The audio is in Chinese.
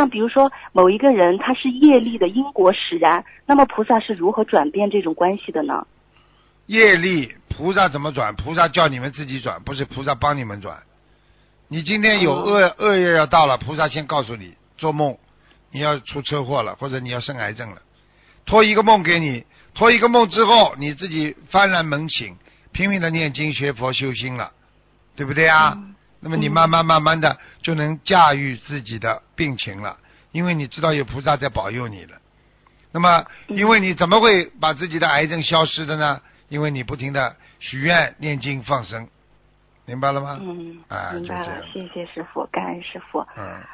像比如说某一个人他是业力的因果使然，那么菩萨是如何转变这种关系的呢？ 业力菩萨怎么转？菩萨叫你们自己转，不是菩萨帮你们转。你今天有恶业要到了，菩萨先告诉你，做梦你要出车祸了，或者你要生癌症了，托一个梦给你，托一个梦之后，你自己幡然门醒，拼命的念经学佛修心了，对不对啊？那么你慢慢的就能驾驭自己的病情了，因为你知道有菩萨在保佑你了。那么因为你怎么会把自己的癌症消失的呢？因为你不停的许愿念经放生，明白了吗？ 明白了，谢谢师父，感恩师父。